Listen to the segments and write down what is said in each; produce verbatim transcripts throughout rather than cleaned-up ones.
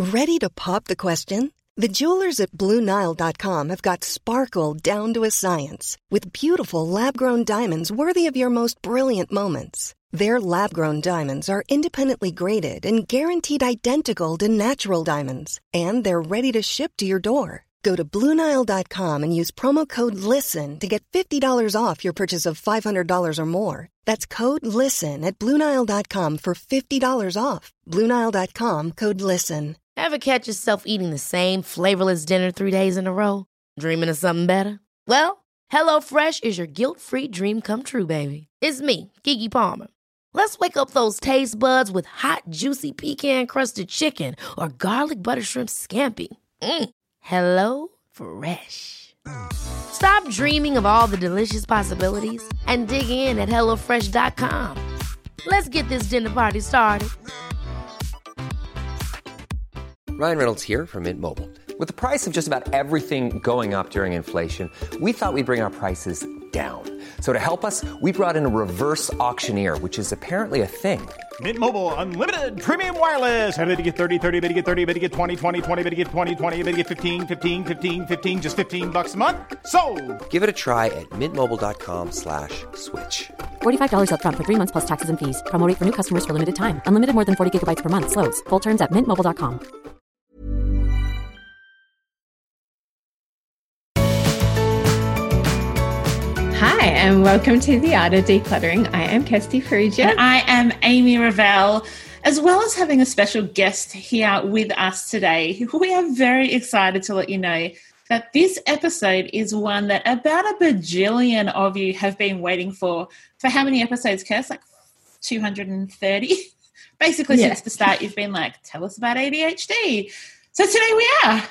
Ready to pop the question? The jewelers at Blue Nile dot com have got sparkle down to a science with beautiful lab-grown diamonds worthy of your most brilliant moments. Their lab-grown diamonds are independently graded and guaranteed identical to natural diamonds, and they're ready to ship to your door. Go to Blue Nile dot com and use promo code LISTEN to get fifty dollars off your purchase of five hundred dollars or more. That's code LISTEN at Blue Nile dot com for fifty dollars off. Blue Nile dot com, code LISTEN. Ever catch yourself eating the same flavorless dinner three days in a row? Dreaming of something better? Well, HelloFresh is your guilt-free dream come true, baby. It's me, Keke Palmer. Let's wake up those taste buds with hot, juicy pecan-crusted chicken or garlic butter shrimp scampi. Mm. Hello Fresh. Stop dreaming of all the delicious possibilities and dig in at hello fresh dot com. Let's get this dinner party started. Ryan Reynolds here from Mint Mobile. With the price of just about everything going up during inflation, we thought we'd bring our prices down. So to help us, we brought in a reverse auctioneer, which is apparently a thing. Mint Mobile Unlimited Premium Wireless. How to get thirty, thirty, how to get thirty, how to get twenty, twenty, twenty, how to get twenty, twenty, how to get fifteen, fifteen, fifteen, fifteen, just fifteen bucks a month? Sold! Give it a try at mintmobile.com slash switch. forty-five dollars up front for three months plus taxes and fees. Promo rate for new customers for limited time. Unlimited more than forty gigabytes per month. Slows full terms at mint mobile dot com. Hi, and welcome to The Art of Decluttering. I am Kirsty Ferrugia. And I am Amy Revell, as well as having a special guest here with us today. We are very excited to let you know that this episode is one that about a bajillion of you have been waiting for. For how many episodes, Kirst? Like two hundred thirty? Basically, yeah. Since the start, you've been like, tell us about A D H D. So today we are.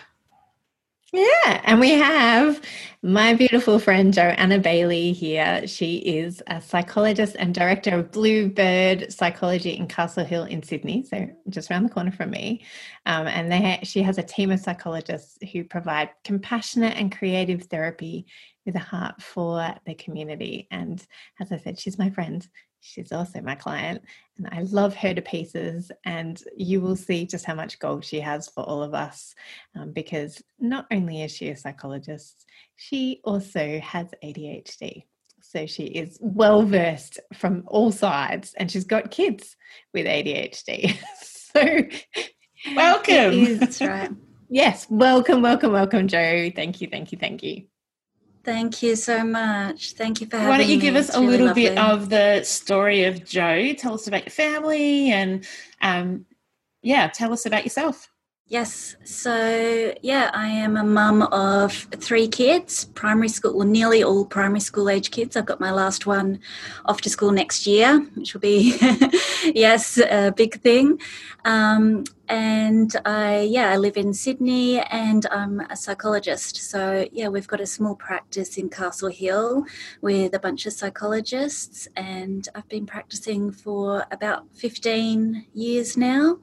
Yeah, and we have my beautiful friend Joanna Bailey here. She is a psychologist and director of Bluebird Psychology in Castle Hill in Sydney, so just around the corner from me. Um, and they, she has a team of psychologists who provide compassionate and creative therapy with a heart for the community. And as I said, she's my friend. She's also my client, and I love her to pieces, and you will see just how much gold she has for all of us, um, because not only is she a psychologist, she also has A D H D. So she is well versed from all sides, and she's got kids with A D H D. So welcome. That's right. Yes, welcome, welcome, welcome, Jo. Thank you, thank you, thank you. Thank you so much. Thank you for having me. Why don't you give me. us it's a really little lovely. bit of the story of Jo? Tell us about your family and, um, yeah, tell us about yourself. Yes. So, yeah, I am a mum of three kids, primary school, well, nearly all primary school age kids. I've got my last one off to school next year, which will be, yes, a big thing. Um, and I, yeah, I live in Sydney and I'm a psychologist. So, yeah, we've got a small practice in Castle Hill with a bunch of psychologists, and I've been practicing for about fifteen years now.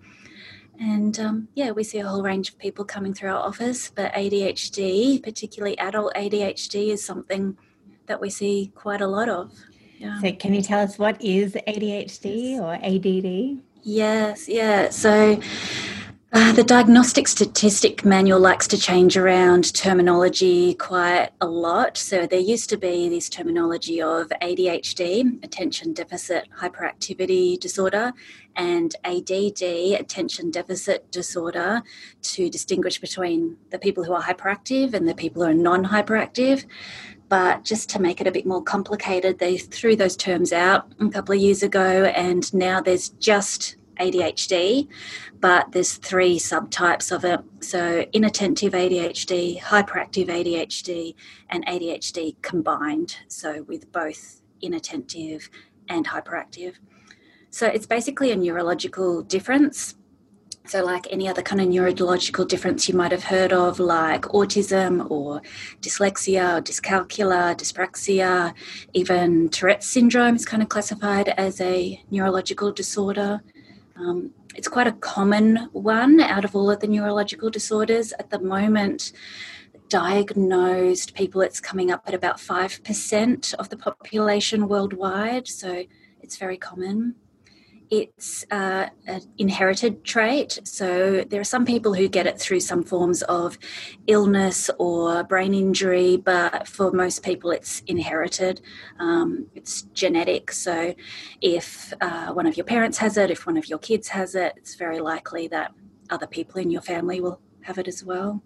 And, um, yeah, we see a whole range of people coming through our office, but A D H D, particularly adult A D H D, is something that we see quite a lot of. Yeah. So can you tell us what is A D H D yes. or A D D? Yes, yeah. So uh, the Diagnostic Statistic Manual likes to change around terminology quite a lot. So there used to be this terminology of A D H D, Attention Deficit Hyperactivity Disorder, and A D D, Attention Deficit Disorder, to distinguish between the people who are hyperactive and the people who are non-hyperactive. But just to make it a bit more complicated, they threw those terms out a couple of years ago, and now there's just A D H D, but there's three subtypes of it. So inattentive A D H D, hyperactive A D H D, and A D H D combined, so with both inattentive and hyperactive. So it's basically a neurological difference. So like any other kind of neurological difference you might have heard of, like autism or dyslexia or dyscalculia, dyspraxia, even Tourette's syndrome is kind of classified as a neurological disorder. Um, it's quite a common one out of all of the neurological disorders. At the moment, diagnosed people, it's coming up at about five percent of the population worldwide, so it's very common. It's uh, an inherited trait. So there are some people who get it through some forms of illness or brain injury, but for most people it's inherited. Um, it's genetic. So if uh, one of your parents has it, if one of your kids has it, it's very likely that other people in your family will have it as well.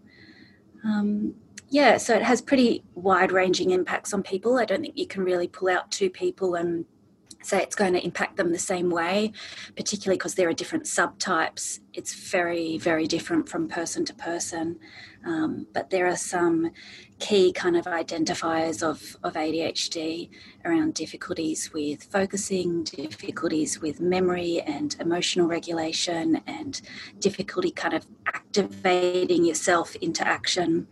Um, yeah, so it has pretty wide-ranging impacts on people. I don't think you can really pull out two people and say it's going to impact them the same way, particularly because there are different subtypes. It's very, very different from person to person. Um, but there are some key kind of identifiers of, of A D H D around difficulties with focusing, difficulties with memory and emotional regulation, and difficulty kind of activating yourself into action.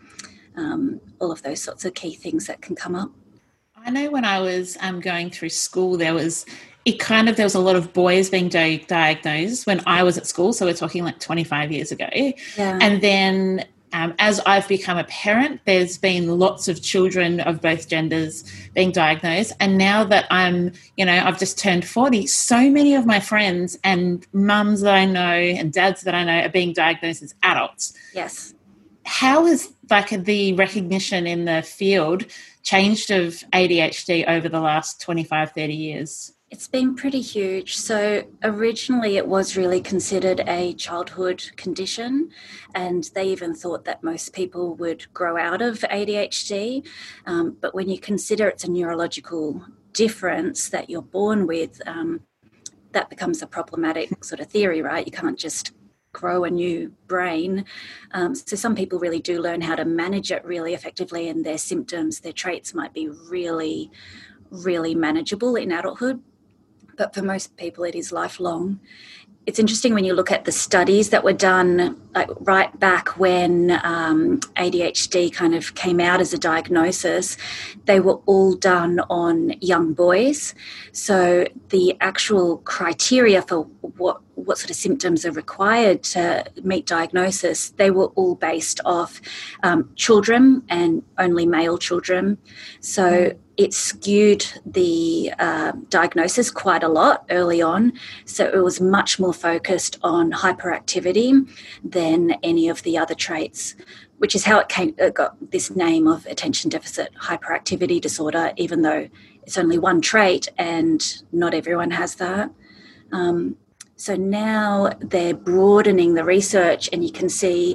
Um, all of those sorts of key things that can come up. I know when I was um, going through school, there was it kind of there was a lot of boys being di- diagnosed when I was at school. So we're talking like twenty-five years ago. Yeah. And then um, as I've become a parent, there's been lots of children of both genders being diagnosed. And now that I'm, you know, I've just turned forty, so many of my friends and mums that I know and dads that I know are being diagnosed as adults. Yes. How has like the recognition in the field changed of A D H D over the last twenty-five, thirty years? It's been pretty huge. So originally it was really considered a childhood condition, and they even thought that most people would grow out of A D H D. Um, but when you consider it's a neurological difference that you're born with, um, that becomes a problematic sort of theory, right? You can't just grow a new brain. Um, so some people really do learn how to manage it really effectively, and their symptoms, their traits might be really, really manageable in adulthood. But for most people, it is lifelong. It's interesting when you look at the studies that were done like right back when um, A D H D kind of came out as a diagnosis, they were all done on young boys. So the actual criteria for what, what sort of symptoms are required to meet diagnosis, they were all based off um, children and only male children. So mm. it skewed the uh, diagnosis quite a lot early on. So it was much more focused on hyperactivity than any of the other traits, which is how it came, it got this name of attention deficit hyperactivity disorder, even though it's only one trait and not everyone has that. Um, so now they're broadening the research, and you can see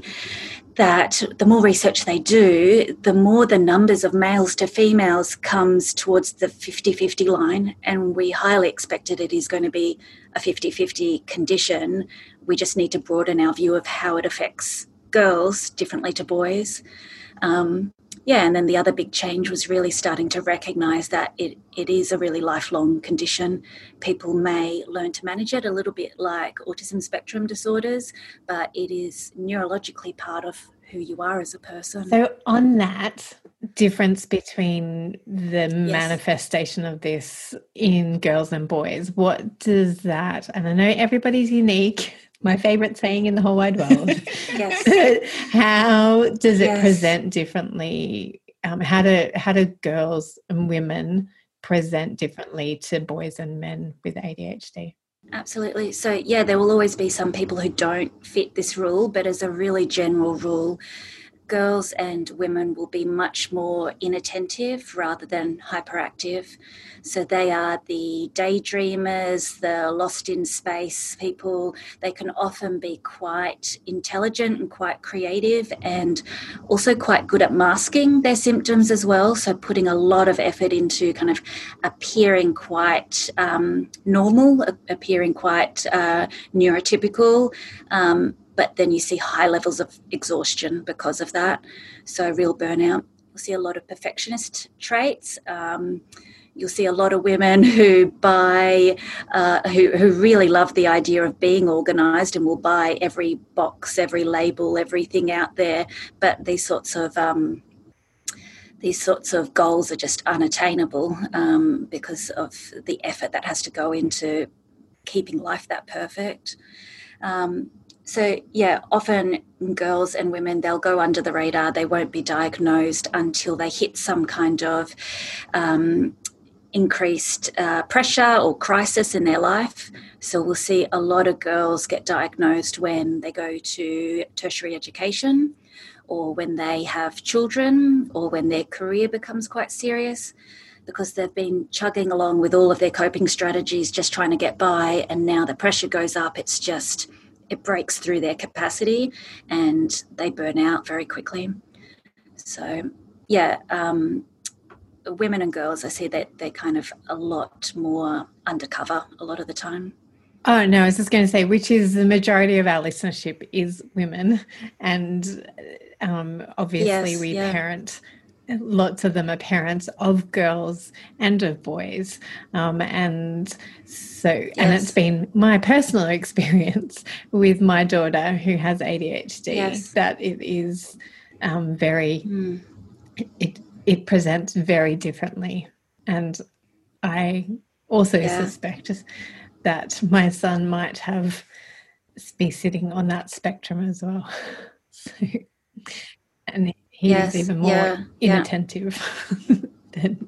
that the more research they do, the more the numbers of males to females comes towards the fifty-fifty line, and we highly expected it is going to be a fifty-fifty condition. We just need to broaden our view of how it affects girls differently to boys. Um, yeah, and then the other big change was really starting to recognise that it, it is a really lifelong condition. People may learn to manage it a little bit like autism spectrum disorders, but it is neurologically part of who you are as a person. So on that difference between the Yes. manifestation of this in girls and boys, what does that, and I know everybody's unique, my favourite saying in the whole wide world. Yes. But how does it Yes. present differently? Um, how do how do girls and women present differently to boys and men with A D H D? Absolutely. So, yeah, there will always be some people who don't fit this rule, but as a really general rule, girls and women will be much more inattentive rather than hyperactive. So they are the daydreamers, the lost in space people. They can often be quite intelligent and quite creative, and also quite good at masking their symptoms as well. So putting a lot of effort into kind of appearing quite um, normal, appearing quite uh, neurotypical, um, but then you see high levels of exhaustion because of that. So real burnout. You'll see a lot of perfectionist traits. Um, you'll see a lot of women who buy, uh, who, who really love the idea of being organised and will buy every box, every label, everything out there. But these sorts of um, these sorts of goals are just unattainable um, because of the effort that has to go into keeping life that perfect. Um, So, yeah, often girls and women, they'll go under the radar. They won't be diagnosed until they hit some kind of um, increased uh, pressure or crisis in their life. So we'll see a lot of girls get diagnosed when they go to tertiary education, or when they have children, or when their career becomes quite serious, because they've been chugging along with all of their coping strategies, just trying to get by, and now the pressure goes up. It's just, it breaks through their capacity and they burn out very quickly. So, yeah, um, women and girls, I see that they're kind of a lot more undercover a lot of the time. Oh, no, I was just going to say, which is the majority of our listenership is women. And um, obviously Yes, we yeah. parent, lots of them are parents of girls and of boys. Um, and so, and Yes. it's been my personal experience with my daughter who has A D H D, Yes. that it is um, very, Mm. it, it presents very differently. And I also Yeah. suspect that my son might have be sitting on that spectrum as well. So, and he Yes, is even more yeah, yeah. inattentive than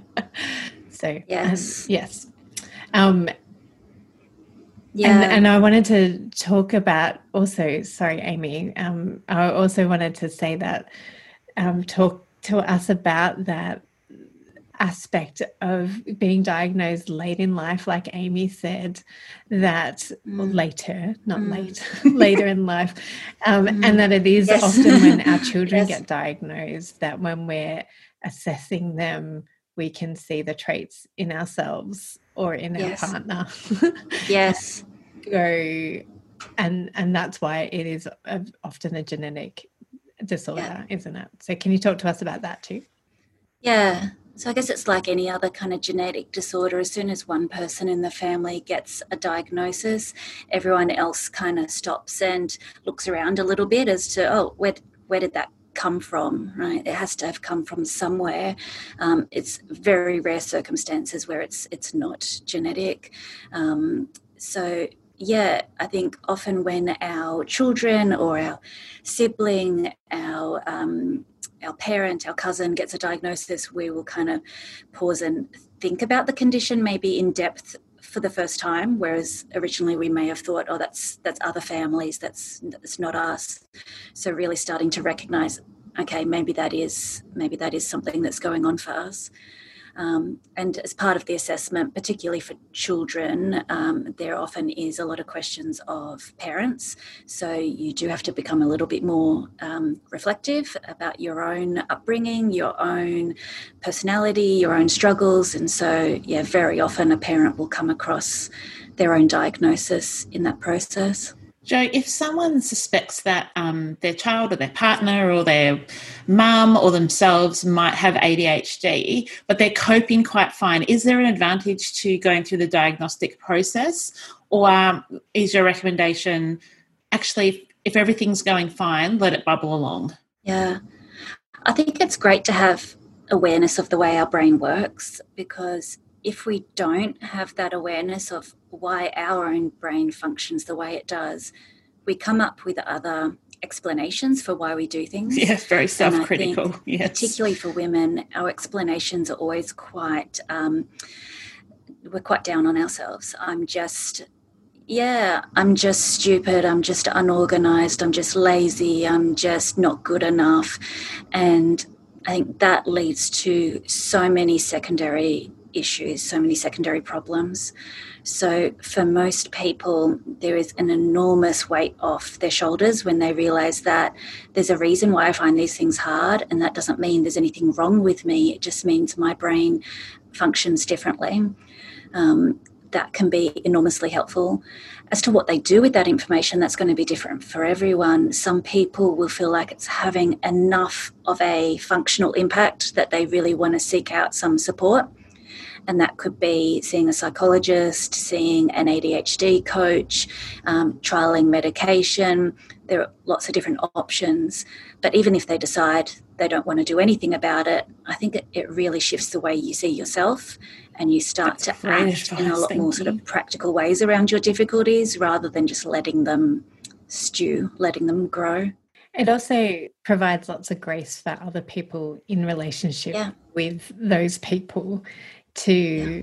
so Yes. um, yes. Um, Yeah. and, and I wanted to talk about also, sorry, Amy, um, I also wanted to say that um, talk to us about that aspect of being diagnosed late in life, like Amy said, that or Mm. later, not Mm. late, later in life, um, Mm. and that it is Yes. often when our children Yes. get diagnosed that when we're assessing them, we can see the traits in ourselves or in Yes. our partner. Yes. Go, and and that's why it is a, often a genetic disorder, isn't it? So can you talk to us about that too? Yeah. So I guess it's like any other kind of genetic disorder. As soon as one person in the family gets a diagnosis, everyone else kind of stops and looks around a little bit as to, oh, where, where did that come from, right? It has to have come from somewhere. Um, it's very rare circumstances where it's it's not genetic. Um, so yeah, I think often when our children or our sibling, our um, our parent, our cousin gets a diagnosis, we will kind of pause and think about the condition maybe in depth for the first time, whereas originally we may have thought, oh, that's that's other families, that's that's not us. So really starting to recognise, okay, maybe that is maybe that is something that's going on for us. Um, and as part of the assessment, particularly for children, um, there often is a lot of questions of parents. So you do have to become a little bit more um, reflective about your own upbringing, your own personality, your own struggles. And so, yeah, very often a parent will come across their own diagnosis in that process. Jo, if someone suspects that um, their child or their partner or their mum or themselves might have A D H D, but they're coping quite fine, is there an advantage to going through the diagnostic process? Or um, is your recommendation actually, if everything's going fine, let it bubble along? Yeah, I think it's great to have awareness of the way our brain works, because if we don't have that awareness of why our own brain functions the way it does, we come up with other explanations for why we do things. Yes, very self-critical. And I think, yes. particularly for women, our explanations are always quite, um, we're quite down on ourselves. I'm just, yeah, I'm just stupid. I'm just unorganized. I'm just lazy. I'm just not good enough. And I think that leads to so many secondary issues, so many secondary problems. So for most people, there is an enormous weight off their shoulders when they realise that there's a reason why I find these things hard, and that doesn't mean there's anything wrong with me. It just means my brain functions differently. Um, that can be enormously helpful. As to what they do with that information, that's going to be different for everyone. Some people will feel like it's having enough of a functional impact that they really want to seek out some support. And that could be seeing a psychologist, seeing an A D H D coach, um, trialling medication. There are lots of different options. But even if they decide they don't want to do anything about it, I think it, it really shifts the way you see yourself, and you start That's to great act advice, in a lot thank more sort you. of practical ways around your difficulties, rather than just letting them stew, letting them grow. It also provides lots of grace for other people in relationship Yeah. with those people to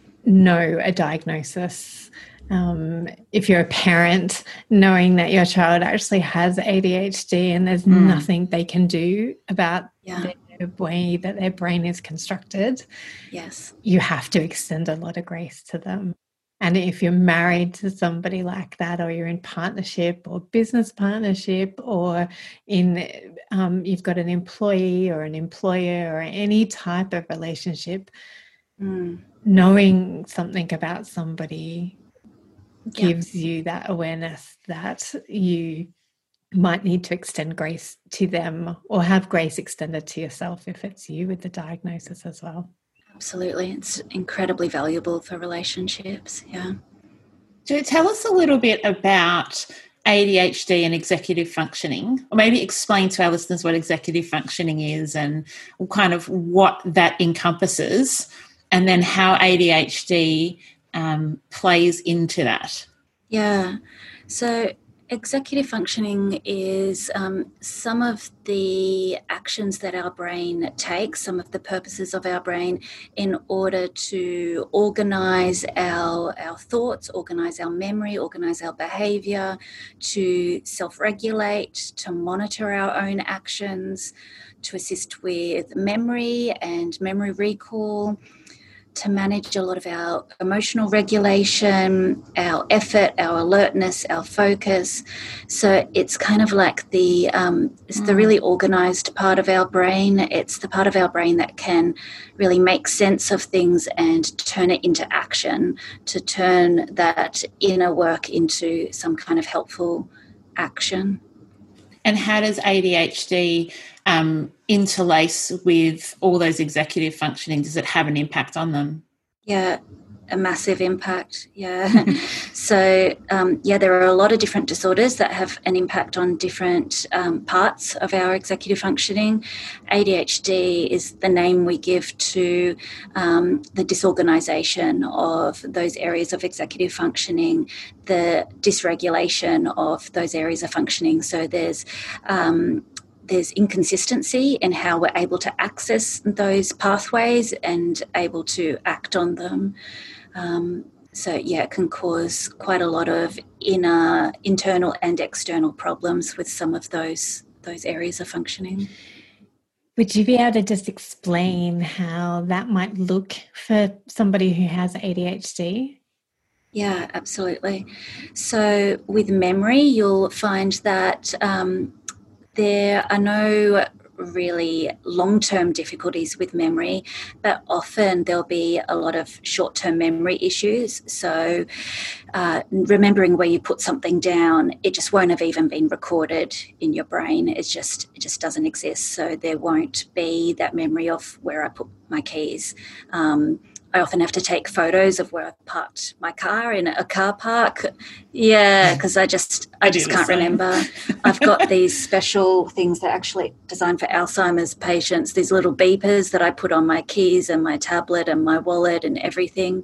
know a diagnosis. Um, if you're a parent, knowing that your child actually has A D H D and there's mm. nothing they can do about yeah. the way that their brain is constructed, yes, you have to extend a lot of grace to them. And if you're married to somebody like that, or you're in partnership or business partnership, or in um, you've got an employee or an employer or any type of relationship, mm. knowing something about somebody gives yeah. you that awareness that you might need to extend grace to them, or have grace extended to yourself if it's you with the diagnosis as well. Absolutely. It's incredibly valuable for relationships. Yeah. So tell us a little bit about A D H D and executive functioning, or maybe explain to our listeners what executive functioning is and kind of what that encompasses, and then how A D H D um, plays into that. Yeah. So executive functioning is um, some of the actions that our brain takes, some of the purposes of our brain in order to organise our, our thoughts, organise our memory, organise our behaviour, to self-regulate, to monitor our own actions, to assist with memory and memory recall, to manage a lot of our emotional regulation, our effort, our alertness, our focus. So it's kind of like the um, it's the really organised part of our brain. It's the part of our brain that can really make sense of things and turn it into action, to turn that inner work into some kind of helpful action. And how does A D H D um, interlace with all those executive functioning? Does it have an impact on them? Yeah, a massive impact. Yeah. so, um, yeah, there are a lot of different disorders that have an impact on different um, parts of our executive functioning. A D H D is the name we give to um, the disorganisation of those areas of executive functioning, the dysregulation of those areas of functioning. So there's um, there's inconsistency in how we're able to access those pathways and able to act on them. Um, so, yeah, it can cause quite a lot of inner, internal and external problems with some of those those areas of functioning. Would you be able to just explain how that might look for somebody who has A D H D? Yeah, absolutely. So with memory, you'll find that um, there are no really long-term difficulties with memory, but often there'll be a lot of short-term memory issues. So uh, remembering where you put something down, it just won't have even been recorded in your brain. It's just, it just doesn't exist. So there won't be that memory of where I put my keys. Um, I often have to take photos of where I've parked my car in a car park. Yeah, because I just I, I just can't remember. I've got these special things that are actually designed for Alzheimer's patients, these little beepers that I put on my keys and my tablet and my wallet and everything.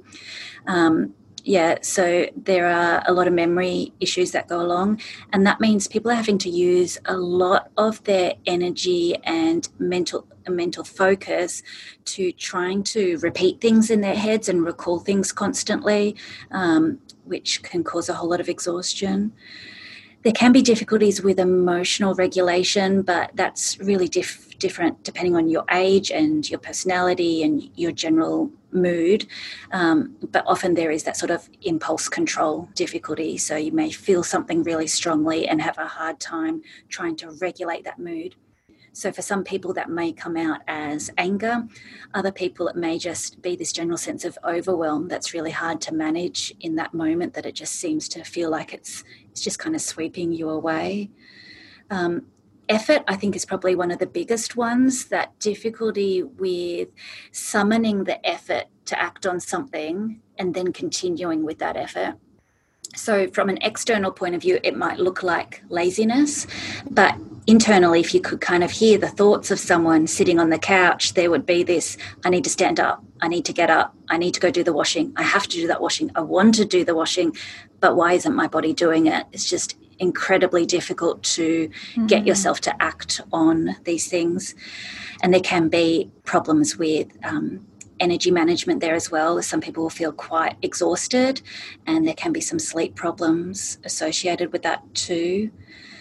Um, yeah, so there are a lot of memory issues that go along, and that means people are having to use a lot of their energy and mental mental focus to trying to repeat things in their heads and recall things constantly, um, which can cause a whole lot of exhaustion. There can be difficulties with emotional regulation, but that's really diff- different depending on your age and your personality and your general mood. Um, but often there is that sort of impulse control difficulty. So you may feel something really strongly and have a hard time trying to regulate that mood. So for some people that may come out as anger. Other people it may just be this general sense of overwhelm that's really hard to manage in that moment, that it just seems to feel like it's it's just kind of sweeping you away. Um, effort, I think, is probably one of the biggest ones, that difficulty with summoning the effort to act on something and then continuing with that effort. So from an external point of view, it might look like laziness, but internally, if you could kind of hear the thoughts of someone sitting on the couch, there would be this, I need to stand up, I need to get up, I need to go do the washing, I have to do that washing, I want to do the washing, but why isn't my body doing it? It's just incredibly difficult to mm-hmm. get yourself to act on these things. And there can be problems with um, energy management there as well. Some people will feel quite exhausted, and there can be some sleep problems associated with that too.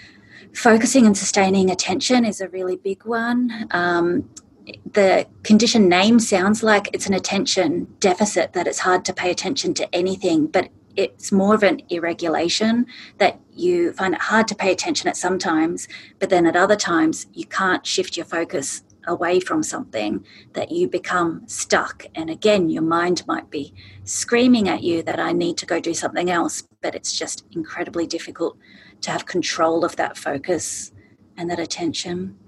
Focusing and sustaining attention is a really big one. Um, the condition name sounds like it's an attention deficit, that it's hard to pay attention to anything, but it's more of an irregulation, that you find it hard to pay attention at some times, but then at other times you can't shift your focus away from something, that you become stuck. And again, your mind might be screaming at you that I need to go do something else, but it's just incredibly difficult to have control of that focus and that attention.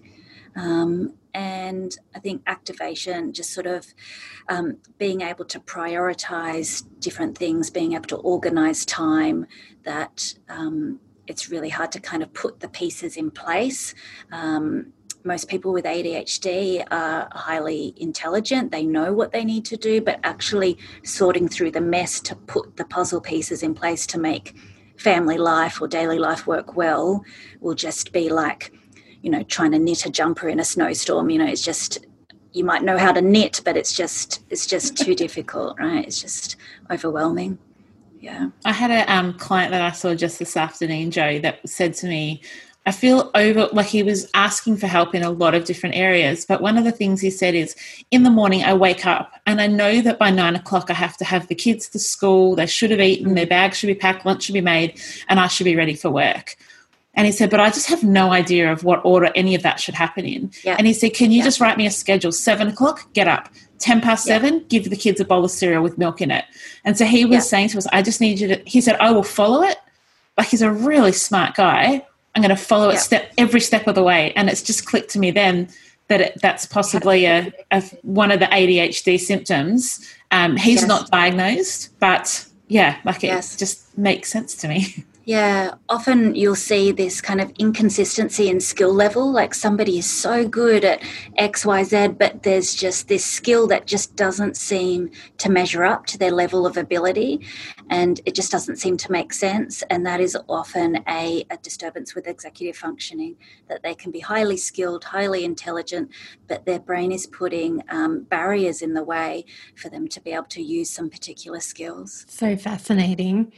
Um, and I think activation, just sort of um, being able to prioritize different things, being able to organize time, that um, it's really hard to kind of put the pieces in place. Um, most people with A D H D are highly intelligent. They know what they need to do, but actually sorting through the mess to put the puzzle pieces in place to make family life or daily life work well will just be like, you know, trying to knit a jumper in a snowstorm. You know, it's just, you might know how to knit, but it's just, it's just too difficult, right? It's just overwhelming. Yeah. I had a um, client that I saw just this afternoon, Joe, that said to me, I feel over, like he was asking for help in a lot of different areas. But one of the things he said is, in the morning I wake up and I know that by nine o'clock I have to have the kids to school. They should have eaten, their bags should be packed, lunch should be made, and I should be ready for work. And he said, but I just have no idea of what order any of that should happen in. Yeah. And he said, can you yeah. just write me a schedule? Seven o'clock, get up. Ten past yeah. seven, give the kids a bowl of cereal with milk in it. And so he was yeah. saying to us, I just need you to, he said, I will follow it. Like, he's a really smart guy. I'm going to follow it yeah. step every step of the way. And it's just clicked to me then that it, that's possibly a, a one of the A D H D symptoms. Um, he's yes. not diagnosed, but yeah, like it yes. just makes sense to me. Yeah, often you'll see this kind of inconsistency in skill level, like somebody is so good at X, Y, Z, but there's just this skill that just doesn't seem to measure up to their level of ability, and it just doesn't seem to make sense. And that is often a, a disturbance with executive functioning, that they can be highly skilled, highly intelligent, but their brain is putting um, barriers in the way for them to be able to use some particular skills. So fascinating.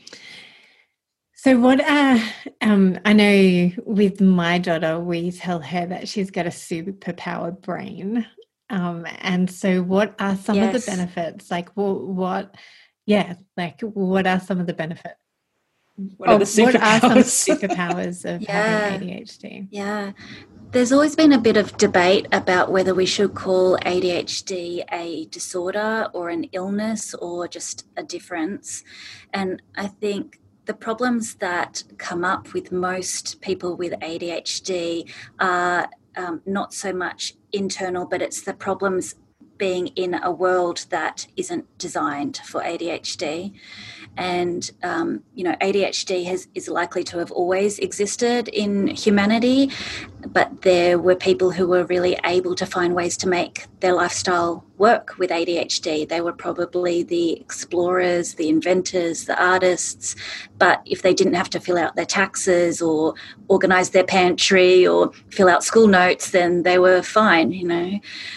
So what, uh, um, I know with my daughter, we tell her that she's got a superpower brain. Um, and so what are some yes. of the benefits? Like what, what, yeah, like what are some of the benefits? What are, the superpowers? What are some superpowers of yeah. having A D H D? Yeah. There's always been a bit of debate about whether we should call A D H D a disorder or an illness or just a difference. And I think the problems that come up with most people with A D H D are um, not so much internal, but it's the problems being in a world that isn't designed for A D H D. And, um, you know, A D H D has, is likely to have always existed in humanity, but there were people who were really able to find ways to make their lifestyle work with A D H D. They were probably the explorers, the inventors, the artists, but if they didn't have to fill out their taxes or organise their pantry or fill out school notes, then they were fine, you know.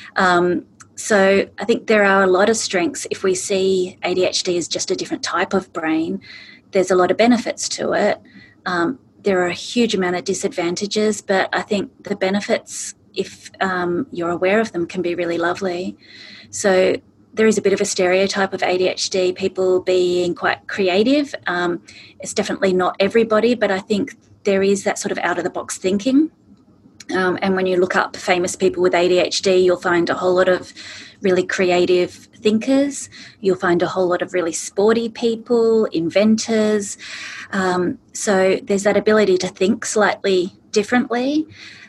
Um, So I think there are a lot of strengths. If we see A D H D as just a different type of brain, there's a lot of benefits to it. Um, there are a huge amount of disadvantages, but I think the benefits, if um, you're aware of them, can be really lovely. So there is a bit of a stereotype of A D H D, people being quite creative. Um, it's definitely not everybody, but I think there is that sort of out-of-the-box thinking. Um, and when you look up famous people with A D H D, you'll find a whole lot of really creative thinkers. You'll find a whole lot of really sporty people, inventors. Um, so there's that ability to think slightly differently.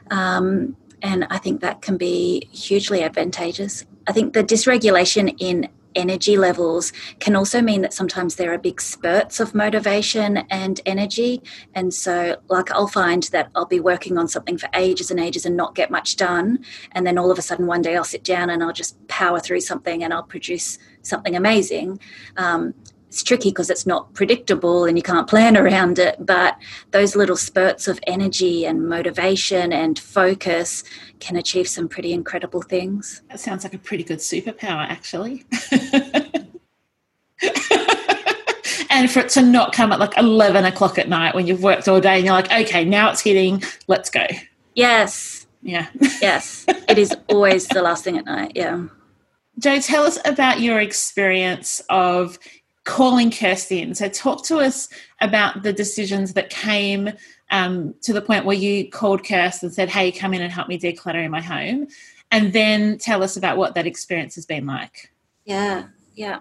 Um, and I think that can be hugely advantageous. I think the dysregulation in energy levels can also mean that sometimes there are big spurts of motivation and energy. And so like I'll find that I'll be working on something for ages and ages and not get much done. And then all of a sudden one day I'll sit down and I'll just power through something and I'll produce something amazing. Um, it's tricky because it's not predictable and you can't plan around it, but those little spurts of energy and motivation and focus can achieve some pretty incredible things. That sounds like a pretty good superpower, actually. And for it to not come at like eleven o'clock at night when you've worked all day and you're like, okay, now it's hitting, let's go. Yes. Yeah. Yes. It is always the last thing at night. Yeah. Jo, tell us about your experience of calling Kirsty in. So talk to us about the decisions that came um, to the point where you called Kirsty and said, hey, come in and help me declutter in my home. And then tell us about what that experience has been like. Yeah. Yeah.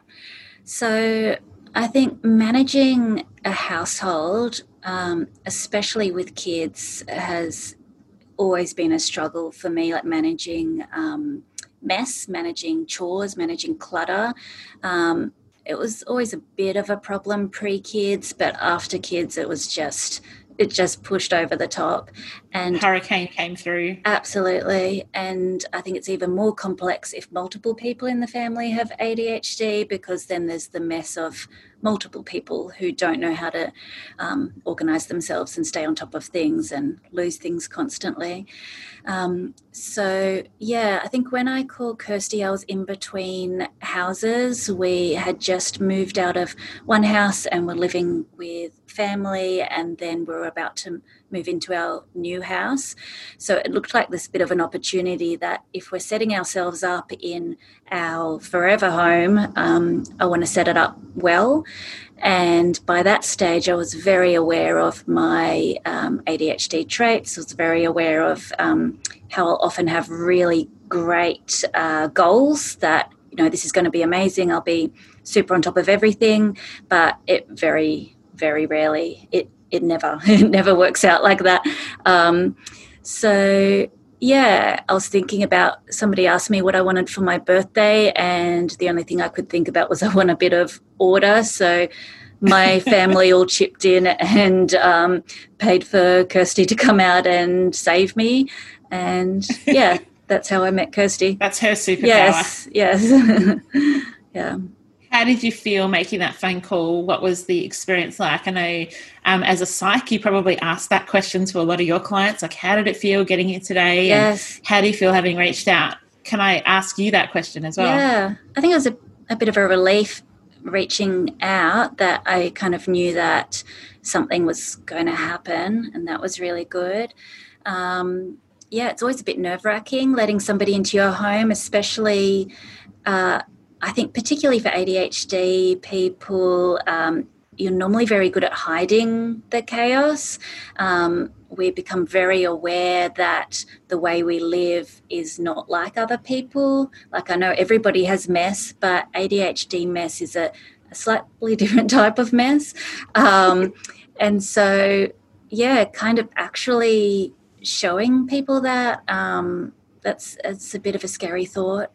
So I think managing a household, um, especially with kids, has always been a struggle for me, like managing um, mess, managing chores, managing clutter. Um, it was always a bit of a problem pre-kids, but after kids it was just, it just pushed over the top. And hurricane came through. Absolutely. And I think it's even more complex if multiple people in the family have A D H D, because then there's the mess of multiple people who don't know how to um, organise themselves and stay on top of things and lose things constantly. Um, so, yeah, I think when I called Kirsty, I was in between houses. We had just moved out of one house and were living with family, and then we were about to move into our new house. So it looked like this bit of an opportunity that if we're setting ourselves up in our forever home, um, I want to set it up well. And by that stage, I was very aware of my um, A D H D traits. I was very aware of um, how I'll often have really great uh, goals that, you know, this is going to be amazing. I'll be super on top of everything, but it very, very rarely, it it never, it never works out like that. Um, so yeah, I was thinking about, somebody asked me what I wanted for my birthday, and the only thing I could think about was I want a bit of order. So my family all chipped in and um, paid for Kirsty to come out and save me. And yeah, that's how I met Kirsty. That's her superpower. Yes, yes. Yeah. How did you feel making that phone call? What was the experience like? I know um, as a psych, you probably asked that question to a lot of your clients, like, how did it feel getting here today? Yes. And how do you feel having reached out? Can I ask you that question as well? Yeah, I think it was a, a bit of a relief reaching out, that I kind of knew that something was going to happen, and that was really good. Um, yeah, it's always a bit nerve-wracking letting somebody into your home, especially uh, I think particularly for A D H D people, um, you're normally very good at hiding the chaos. Um, we become very aware that the way we live is not like other people. Like, I know everybody has mess, but A D H D mess is a, a slightly different type of mess. Um, and so, yeah, kind of actually showing people that, um, that's it's a bit of a scary thought.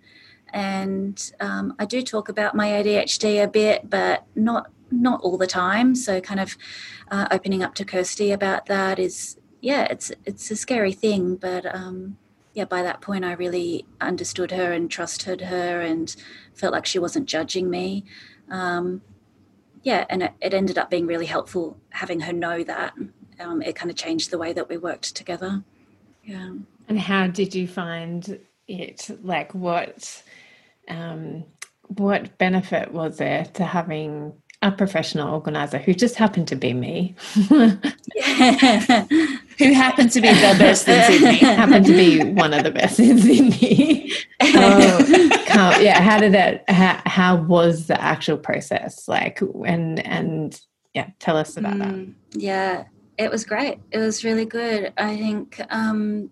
And um, I do talk about my A D H D a bit, but not not all the time. So kind of uh, opening up to Kirsty about that is, yeah, it's it's a scary thing. But um, yeah, by that point, I really understood her and trusted her and felt like she wasn't judging me. Um, yeah, and it, it ended up being really helpful having her know that. Um, it kind of changed the way that we worked together. Yeah. And how did you find it? Like, what um, what benefit was there to having a professional organizer who just happened to be me? Yeah. Who happened to be the best in Sydney? Happened to be one of the best in Sydney. Oh, can't, yeah. How did that? How, how was the actual process like? And and yeah, tell us about mm, that. Yeah, it was great. It was really good. I think. Um,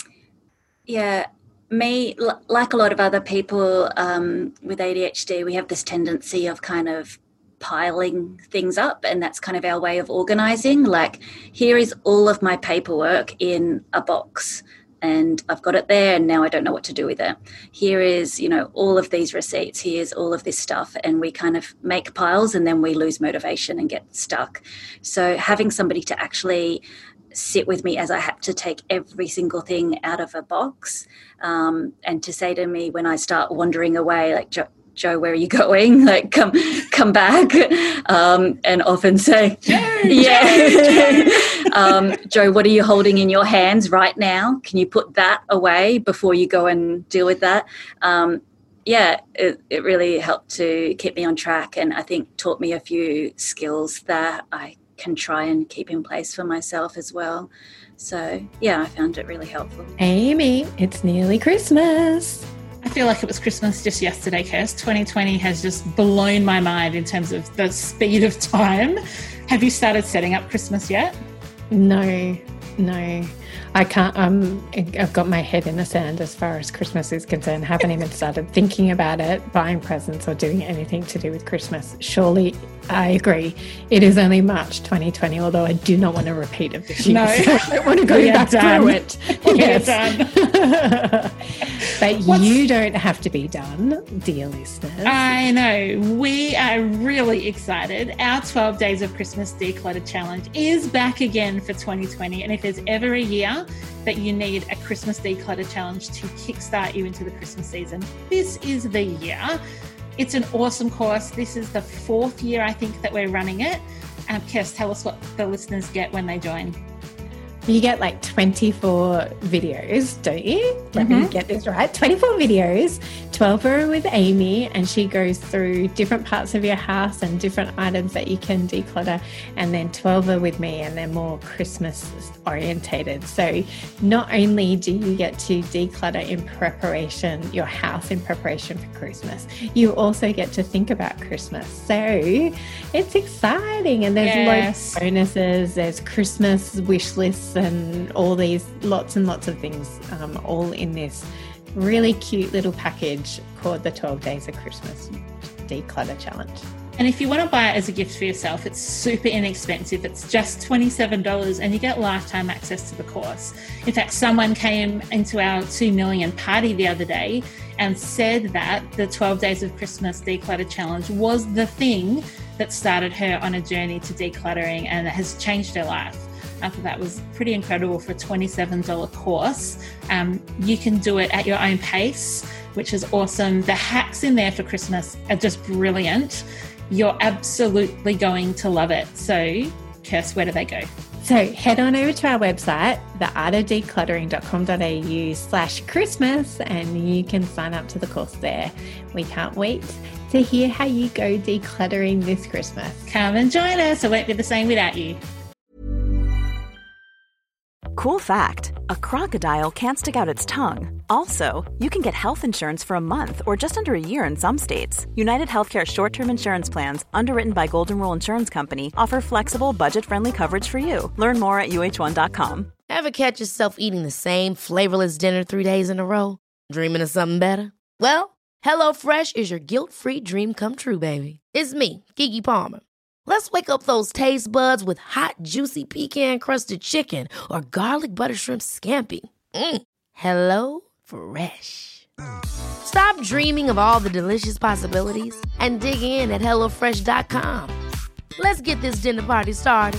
yeah. Me, like a lot of other people um, with A D H D, we have this tendency of kind of piling things up, and that's kind of our way of organising. Like, here is all of my paperwork in a box, and I've got it there, and now I don't know what to do with it. Here is, you know, all of these receipts, here's all of this stuff, and we kind of make piles, and then we lose motivation and get stuck. So having somebody to actually sit with me as I had to take every single thing out of a box, um, and to say to me when I start wandering away, like, Jo, "Joe, where are you going? Like, come, come back," um, and often say, Joe, "Yeah, Joe, Joe. um, Joe, what are you holding in your hands right now? Can you put that away before you go and deal with that?" Um, yeah, it, it really helped to keep me on track, and I think taught me a few skills that I can try and keep in place for myself as well. So, yeah, I found it really helpful. Amy, it's nearly Christmas. I feel like it was Christmas just yesterday, Kirst. twenty twenty has just blown my mind in terms of the speed of time. Have you started setting up Christmas yet? No, no. I can't, um, I've got my head in the sand as far as Christmas is concerned. Haven't even started thinking about it, buying presents or doing anything to do with Christmas. Surely, I agree. It is only March twenty twenty, although I do not want to repeat it this year. No. So I don't want to go We are back done. through it. We Yes. are done. But What's- you don't have to be done, dear listeners. I know. We are really excited. Our twelve Days of Christmas Declutter Challenge is back again for twenty twenty. And if there's ever a year that you need a Christmas Declutter Challenge to kickstart you into the Christmas season, this is the year. It's an awesome course. This is the fourth year, I think, that we're running it. Um, Kirst, tell us what the listeners get when they join. You get like twenty-four videos, don't you? Let me get this right. twenty-four videos, twelve are with Amy, and she goes through different parts of your house and different items that you can declutter. And then twelve are with me, and they're more Christmas orientated. So not only do you get to declutter in preparation, your house in preparation for Christmas, you also get to think about Christmas. So it's exciting. And there's Yes. loads of bonuses. There's Christmas wish lists and all these lots and lots of things um, all in this really cute little package called the twelve Days of Christmas Declutter Challenge. And if you want to buy it as a gift for yourself, it's super inexpensive. It's just twenty-seven dollars and you get lifetime access to the course. In fact, someone came into our two million party the other day and said that the twelve Days of Christmas Declutter Challenge was the thing that started her on a journey to decluttering and has changed her life. I thought that was pretty incredible for a twenty-seven dollars course. Um, you can do it at your own pace, which is awesome. The hacks in there for Christmas are just brilliant. You're absolutely going to love it. So, Kirst, where do they go? So head on over to our website, the art of decluttering dot com dot a u slash Christmas, and you can sign up to the course there. We can't wait to hear how you go decluttering this Christmas. Come and join us. It won't be the same without you. Cool fact, a crocodile can't stick out its tongue. Also, you can get health insurance for a month or just under a year in some states. United Healthcare short-term insurance plans, underwritten by Golden Rule Insurance Company, offer flexible, budget-friendly coverage for you. Learn more at U H one dot com. Ever catch yourself eating the same flavorless dinner three days in a row? Dreaming of something better? Well, HelloFresh is your guilt-free dream come true, baby. It's me, Keke Palmer. Let's wake up those taste buds with hot, juicy pecan-crusted chicken or garlic butter shrimp scampi. Mm. Hello Fresh. Stop dreaming of all the delicious possibilities and dig in at hello fresh dot com. Let's get this dinner party started.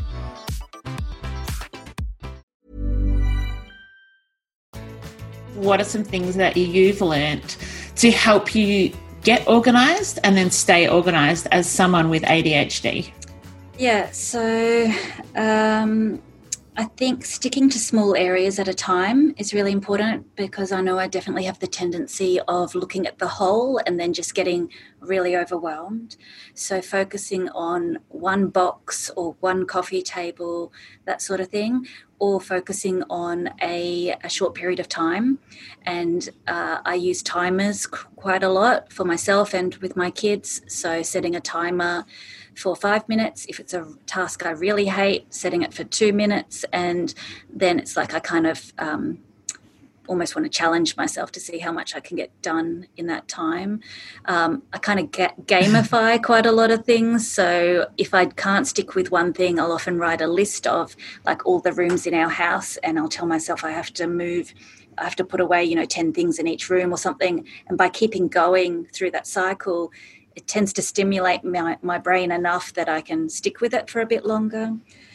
What are some things that you've learned to help you get organised and then stay organised as someone with A D H D? Yeah, so um, I think sticking to small areas at a time is really important, because I know I definitely have the tendency of looking at the whole and then just getting really overwhelmed. So focusing on one box or one coffee table, that sort of thing, or focusing on a, a short period of time. And uh, I use timers quite a lot for myself and with my kids. So setting a timer for five minutes. If it's a task I really hate, setting it for two minutes. And then it's like I kind of um, almost want to challenge myself to see how much I can get done in that time. Um, I kind of get, gamify quite a lot of things. So if I can't stick with one thing, I'll often write a list of like all the rooms in our house, and I'll tell myself I have to move, I have to put away, you know, ten things in each room or something. And by keeping going through that cycle, it tends to stimulate my, my brain enough that I can stick with it for a bit longer.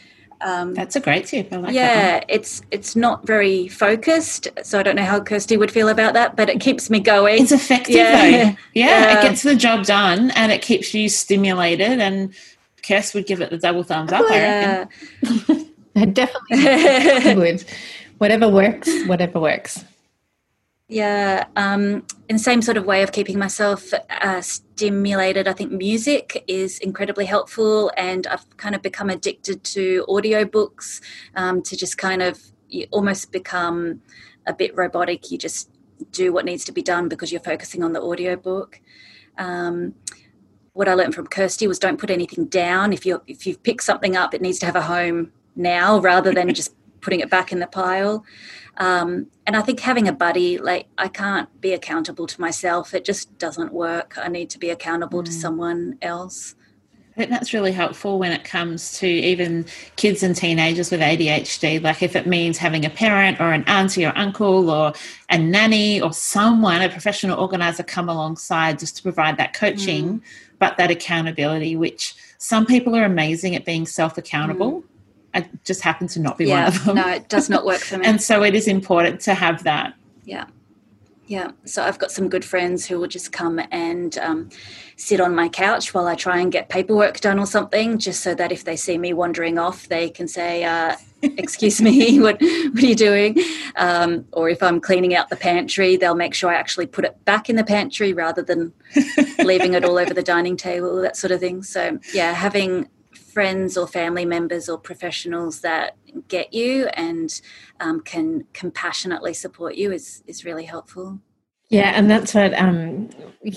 Um, That's a great tip. I like yeah, that one. it's it's not very focused, so I don't know how Kirsty would feel about that, but it keeps me going. It's effective yeah. though. Yeah, yeah, it gets the job done and it keeps you stimulated, and Kirst would give it the double thumbs up, yeah. I reckon. I definitely would. Whatever works, whatever works. Yeah, um, in the same sort of way of keeping myself uh, stimulated, I think music is incredibly helpful, and I've kind of become addicted to audiobooks um, to just kind of you almost become a bit robotic. You just do what needs to be done because you're focusing on the audiobook. Um, what I learned from Kirsty was don't put anything down. If you if you've picked something up, it needs to have a home now rather than just putting it back in the pile. Um, and I think having a buddy, like I can't be accountable to myself. It just doesn't work. I need to be accountable mm. to someone else. I think that's really helpful when it comes to even kids and teenagers with A D H D. Like if it means having a parent or an auntie or uncle or a nanny or someone, a professional organiser come alongside just to provide that coaching, mm. but that accountability, which some people are amazing at being self-accountable. Mm. I just happen to not be yeah, one of them. No, it does not work for me. And so it is important to have that. Yeah. Yeah. So I've got some good friends who will just come and um, sit on my couch while I try and get paperwork done or something, just so that if they see me wandering off, they can say, uh, excuse me, what, what are you doing? Um, or if I'm cleaning out the pantry, they'll make sure I actually put it back in the pantry rather than leaving it all over the dining table, that sort of thing. So, yeah, having friends or family members or professionals that get you and um, can compassionately support you is is really helpful. Yeah, and that's what um,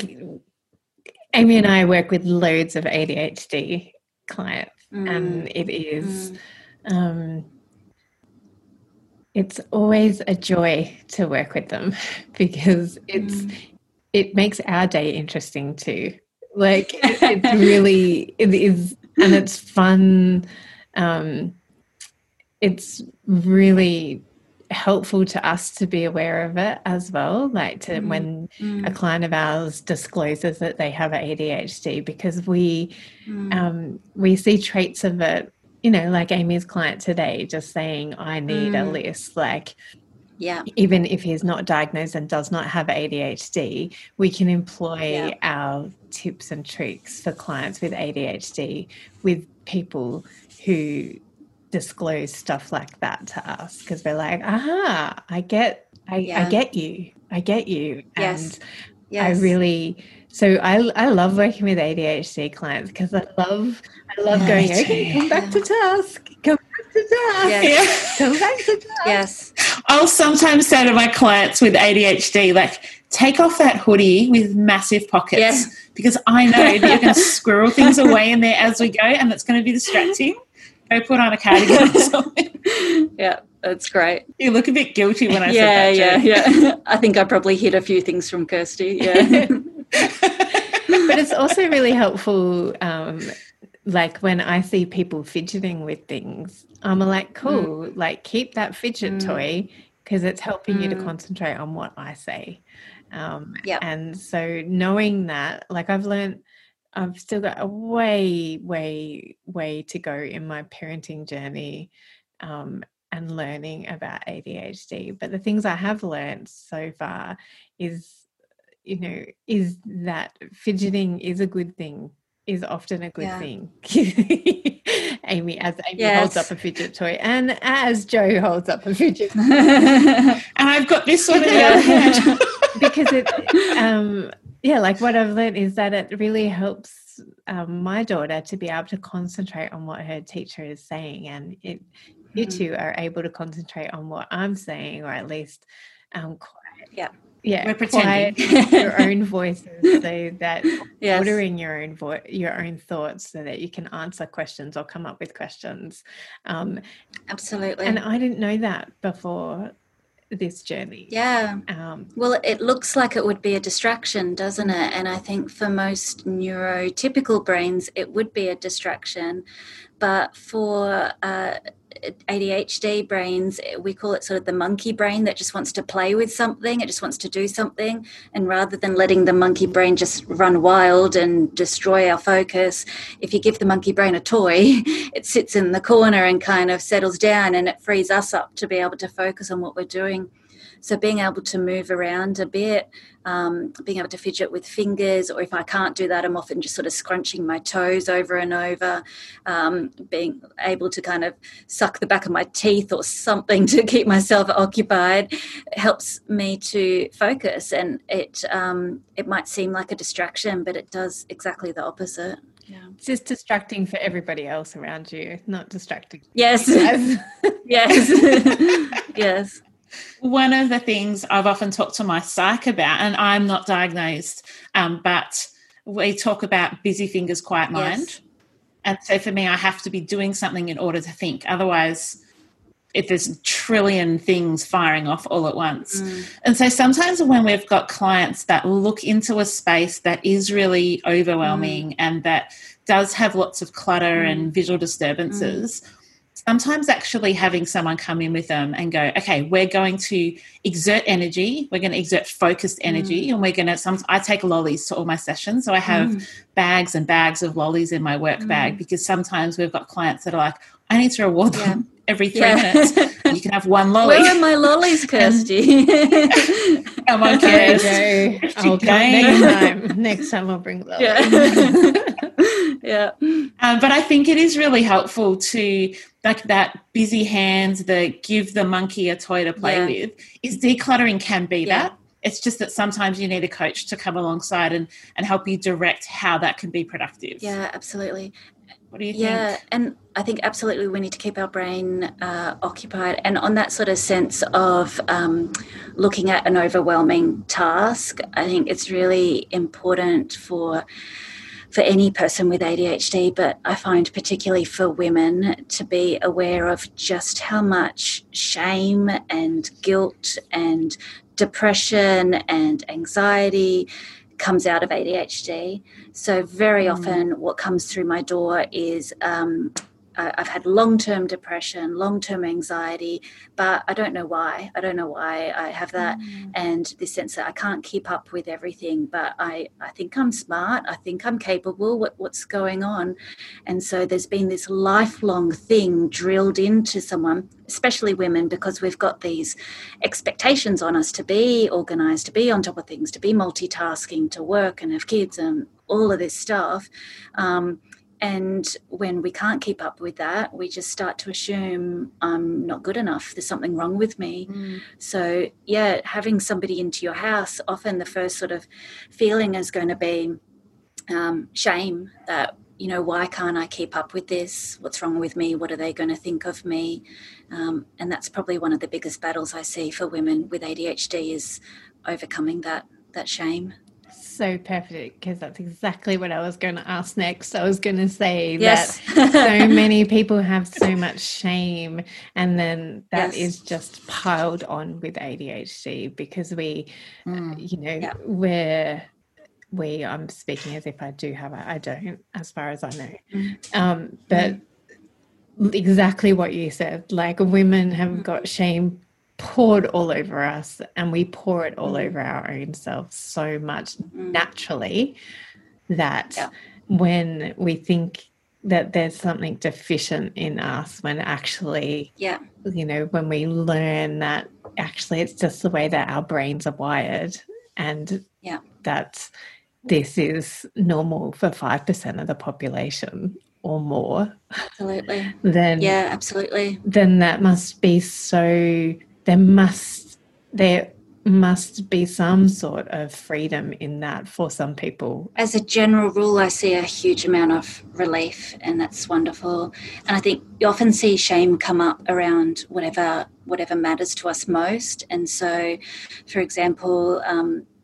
Amy and I work with loads of A D H D clients, mm. and it is mm. um, it's always a joy to work with them because it's mm. it makes our day interesting too. Like it, it's really it is. And it's fun. Um, it's really helpful to us to be aware of it as well, like to mm. when mm. a client of ours discloses that they have A D H D, because we mm. um, we see traits of it, you know, like Amy's client today just saying, I need mm. a list, like yeah. even if he's not diagnosed and does not have A D H D, we can employ yeah. our tips and tricks for clients with A D H D with people who disclose stuff like that to us, because we're like, aha, I get, I, yeah. I get you, I get you. Yes. And yes. I really, so I, I love working with A D H D clients because I love, I love yeah, going, okay, come back to task, come back to task, yes. come back to task. Yes. I'll sometimes say to my clients with A D H D, like, take off that hoodie with massive pockets yes. because I know that you're going to squirrel things away in there as we go and that's going to be distracting. Go put on a cardigan or something. Yeah, that's great. You look a bit guilty when I yeah, said that. Yeah, yeah, yeah. I think I probably hid a few things from Kirsty, yeah. But it's also really helpful, um, like when I see people fidgeting with things, I'm like, cool, mm. like keep that fidget mm. toy because it's helping mm. you to concentrate on what I say. Um, yep. And so knowing that, like I've learned, I've still got a way, way, way to go in my parenting journey um, and learning about A D H D. But the things I have learned so far is, you know, is that fidgeting is a good thing, is often a good yeah. thing. Amy, as Amy yes. holds up a fidget toy and as Jo holds up a fidget toy. And I've got this one in the other hand. Because it, um, yeah, like what I've learned is that it really helps um, my daughter to be able to concentrate on what her teacher is saying, and it, you mm. two are able to concentrate on what I'm saying, or at least um, quiet. Yeah. Yeah, we're pretending your own voices, so that yes. ordering your own vo- your own thoughts, so that you can answer questions or come up with questions. Um, Absolutely. And I didn't know that before this journey. Yeah. Um, well, it looks like it would be a distraction, doesn't it? And I think for most neurotypical brains, it would be a distraction. But for uh, A D H D brains, we call it sort of the monkey brain that just wants to play with something. It just wants to do something. And rather than letting the monkey brain just run wild and destroy our focus, if you give the monkey brain a toy, it sits in the corner and kind of settles down, and it frees us up to be able to focus on what we're doing. So being able to move around a bit, um, being able to fidget with fingers, or if I can't do that, I'm often just sort of scrunching my toes over and over, um, being able to kind of suck the back of my teeth or something to keep myself occupied helps me to focus. And it um, it might seem like a distraction, but it does exactly the opposite. Yeah. It's just distracting for everybody else around you, not distracting. Yes. Yes. Yes. One of the things I've often talked to my psych about, and I'm not diagnosed, um, but we talk about busy fingers, quiet mind. Yes. And so for me, I have to be doing something in order to think. Otherwise, if there's a trillion things firing off all at once. Mm. And so sometimes when we've got clients that look into a space that is really overwhelming mm. and that does have lots of clutter mm. and visual disturbances, mm. sometimes actually having someone come in with them and go, okay, we're going to exert energy, we're going to exert focused energy, mm. and we're going to, some, I take lollies to all my sessions. So I have mm. bags and bags of lollies in my work mm. bag, because sometimes we've got clients that are like, I need to reward yeah. them every three yeah. minutes. You can have one lolly. Where are my lollies, Kirsty? Come on, Kirsty. I'll come next time. Next time I'll bring lollies. Yeah. yeah. Um, but I think it is really helpful to, like, that busy hands, the give the monkey a toy to play yeah. with, is decluttering can be yeah. that. It's just that sometimes you need a coach to come alongside and, and help you direct how that can be productive. Yeah, absolutely. What do you think? Yeah, and I think absolutely we need to keep our brain uh, occupied. And on that sort of sense of um, looking at an overwhelming task, I think it's really important for for any person with A D H D, but I find particularly for women, to be aware of just how much shame and guilt and depression and anxiety comes out of A D H D. So very mm. often what comes through my door is um, I've had long-term depression, long-term anxiety, but I don't know why. I don't know why I have that. Mm. And this sense that I can't keep up with everything, but I, I think I'm smart. I think I'm capable. What, what's going on? And so there's been this lifelong thing drilled into someone, especially women, because we've got these expectations on us to be organised, to be on top of things, to be multitasking, to work and have kids and all of this stuff. Um, And when we can't keep up with that, we just start to assume I'm not good enough. There's something wrong with me. Mm. So, yeah, having somebody into your house, often the first sort of feeling is going to be um, shame that, you know, why can't I keep up with this? What's wrong with me? What are they going to think of me? Um, and that's probably one of the biggest battles I see for women with A D H D, is overcoming that that shame. So perfect, because that's exactly what I was going to ask next. I was going to say yes. that so many people have so much shame, and then that yes. is just piled on with A D H D, because we, mm. uh, you know, yeah. we're, we, I'm speaking as if I do have it. I don't, as far as I know. Mm. Um, but mm. exactly what you said, like women have mm. got shame poured all over us, and we pour it all over our own selves so much naturally that yeah. when we think that there's something deficient in us, when actually, yeah. you know, when we learn that actually it's just the way that our brains are wired, and yeah. that this is normal for five percent of the population or more. Absolutely. Then, yeah, absolutely. Then that must be so... There must there must be some sort of freedom in that for some people. As a general rule, I see a huge amount of relief, and that's wonderful. And I think you often see shame come up around whatever whatever matters to us most. And so, for example, um,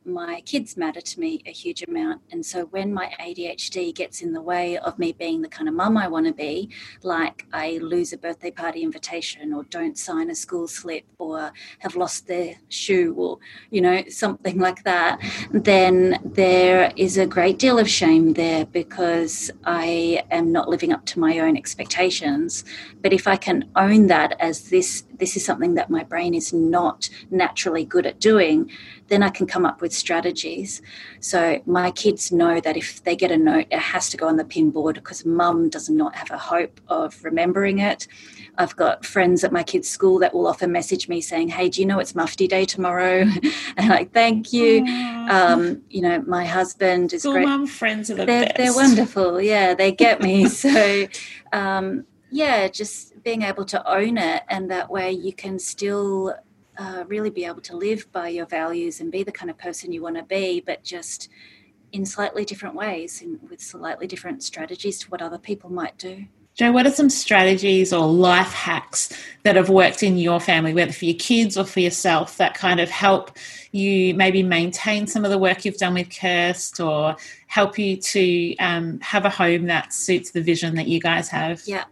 my kids matter to me a huge amount. And so when my A D H D gets in the way of me being the kind of mum I want to be, like I lose a birthday party invitation or don't sign a school slip or have lost their shoe or, you know, something like that, then there is a great deal of shame there because I am not living up to my own expectations. But if I can own that as this, this is something that my brain is not naturally good at doing, then I can come up with strategies. So my kids know that if they get a note, it has to go on the pin board because mum does not have a hope of remembering it. I've got friends at my kids' school that will often message me saying, hey, do you know it's Mufti Day tomorrow? And I'm like, thank you. Um, you know, my husband is School great. Mum friends are the they're, best. They're wonderful. Yeah, they get me. So, um, yeah, just being able to own it, and that way you can still uh, really be able to live by your values and be the kind of person you want to be, but just in slightly different ways and with slightly different strategies to what other people might do. Jo, what are some strategies or life hacks that have worked in your family, whether for your kids or for yourself, that kind of help you maybe maintain some of the work you've done with Kirst or help you to um, have a home that suits the vision that you guys have? Yeah.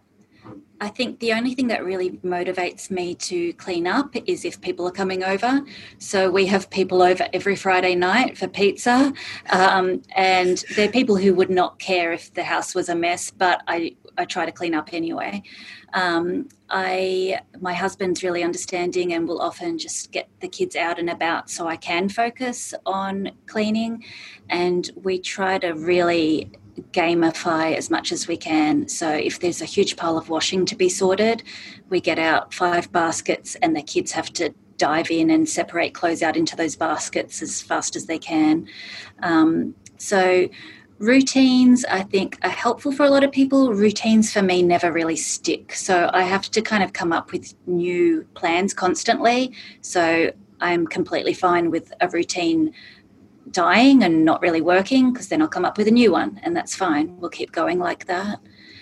I think the only thing that really motivates me to clean up is if people are coming over. So we have people over every Friday night for pizza, um, and they're people who would not care if the house was a mess, but I, I try to clean up anyway. Um, I my husband's really understanding and will often just get the kids out and about so I can focus on cleaning, and we try to really gamify as much as we can. So if there's a huge pile of washing to be sorted, we get out five baskets and the kids have to dive in and separate clothes out into those baskets as fast as they can. Um, so routines, I think, are helpful for a lot of people. Routines for me never really stick. So I have to kind of come up with new plans constantly. So I'm completely fine with a routine dying and not really working, because then I'll come up with a new one and that's fine. We'll keep going like that.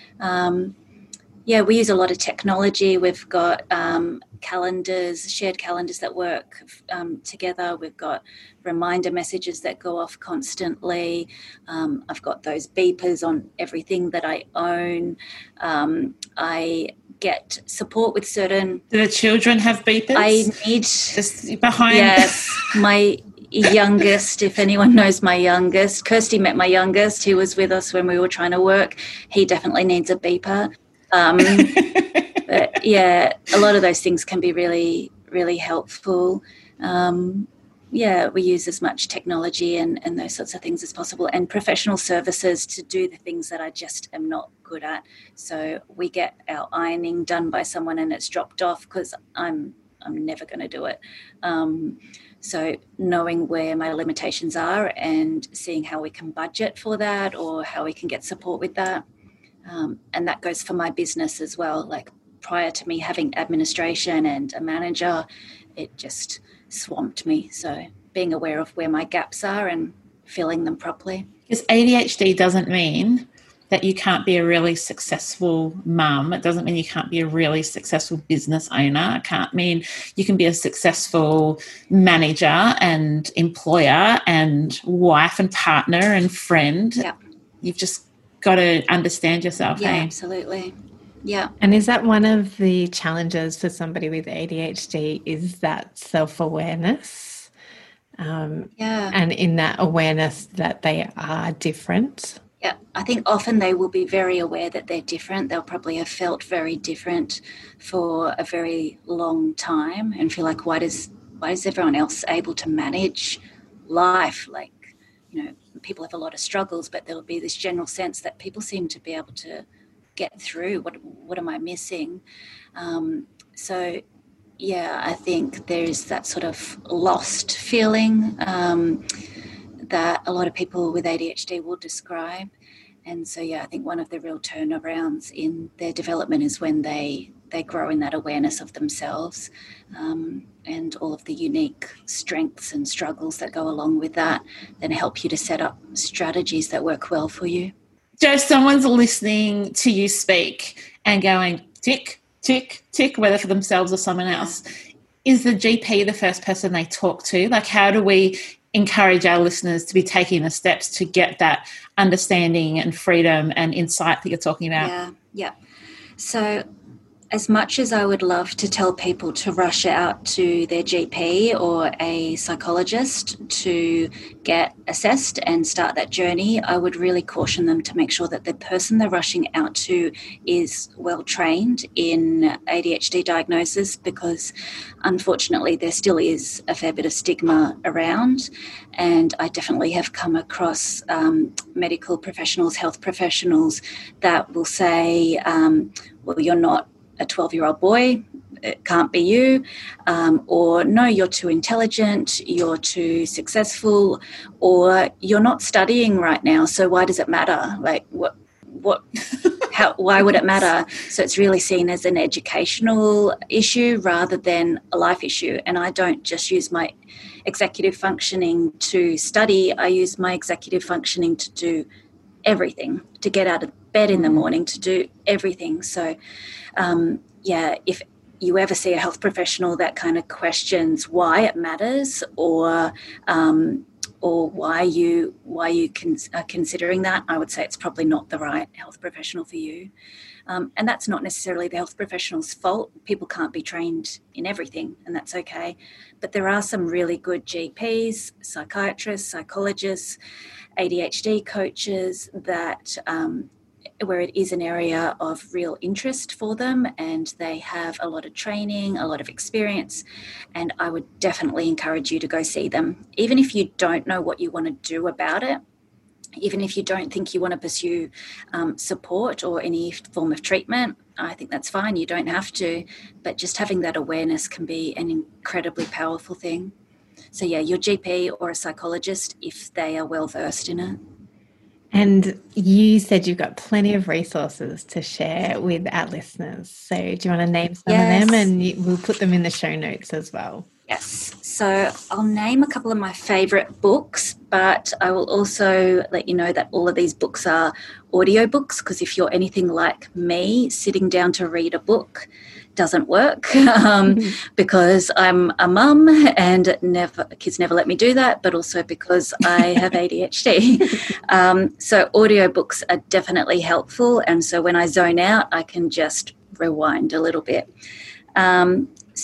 Um, yeah, we use a lot of technology. We've got um, calendars, shared calendars that work um, together. We've got reminder messages that go off constantly. Um, I've got those beepers on everything that I own. Um, I get support with certain... Do the children have beepers? I need... Just behind... Yes, my... youngest, if anyone knows my youngest, Kirsty met my youngest, who was with us when we were trying to work. He definitely needs a beeper. Um, but yeah, a lot of those things can be really, really helpful. Um, yeah, we use as much technology and, and those sorts of things as possible, and professional services to do the things that I just am not good at. So we get our ironing done by someone and it's dropped off because I'm I'm never going to do it. Um, So knowing where my limitations are and seeing how we can budget for that or how we can get support with that. Um, and that goes for my business as well. Like prior to me having administration and a manager, it just swamped me. So being aware of where my gaps are and filling them properly. Because A D H D doesn't mean that you can't be a really successful mum. It doesn't mean you can't be a really successful business owner. It can't mean you can be a successful manager and employer and wife and partner and friend. Yeah. You've just got to understand yourself. Yeah, eh? absolutely. Yeah. And is that one of the challenges for somebody with A D H D, is that self-awareness? Um, yeah. And in that awareness that they are different? Yeah, I think often they will be very aware that they're different. They'll probably have felt very different for a very long time and feel like, why does why is everyone else able to manage life? Like, you know, people have a lot of struggles, but there'll be this general sense that people seem to be able to get through. What what am I missing? Um, so, yeah, I think there's that sort of lost feeling um, that a lot of people with A D H D will describe. And so, yeah, I think one of the real turnarounds in their development is when they, they grow in that awareness of themselves um, and all of the unique strengths and struggles that go along with that, then help you to set up strategies that work well for you. Jo, someone's listening to you speak and going tick, tick, tick, whether for themselves or someone else. Is the G P the first person they talk to? Like, how do we encourage our listeners to be taking the steps to get that understanding and freedom and insight that you're talking about? Yeah, yeah. So as much as I would love to tell people to rush out to their G P or a psychologist to get assessed and start that journey, I would really caution them to make sure that the person they're rushing out to is well trained in A D H D diagnosis, because unfortunately there still is a fair bit of stigma around. And I definitely have come across um, medical professionals, health professionals that will say, um, well, you're not a twelve-year-old boy, it can't be you, um, or no, you're too intelligent, you're too successful, or you're not studying right now, so why does it matter? Like, what, what, how, why would it matter? So it's really seen as an educational issue rather than a life issue. And I don't just use my executive functioning to study, I use my executive functioning to do everything, to get out of bed in the morning, to do everything. So um, yeah, if you ever see a health professional that kind of questions why it matters, or um, or why you why you can, are considering that, I would say it's probably not the right health professional for you. Um, and that's not necessarily the health professional's fault. People can't be trained in everything, and that's okay. But there are some really good G Ps, psychiatrists, psychologists, A D H D coaches that um, where it is an area of real interest for them, and they have a lot of training, a lot of experience, and I would definitely encourage you to go see them. Even if you don't know what you want to do about it, even if you don't think you want to pursue um, support or any form of treatment, I think that's fine. You don't have to, but just having that awareness can be an incredibly powerful thing. So yeah, your G P or a psychologist, if they are well versed in it. And you said you've got plenty of resources to share with our listeners. So do you want to name some Yes. of them, and you, we'll put them in the show notes as well? Yes. So I'll name a couple of my favourite books, but I will also let you know that all of these books are audiobooks, because if you're anything like me, sitting down to read a book doesn't work um, because I'm a mum and never kids never let me do that, but also because I have A D H D. Um, so audiobooks are definitely helpful, and so when I zone out, I can just rewind a little bit. Um,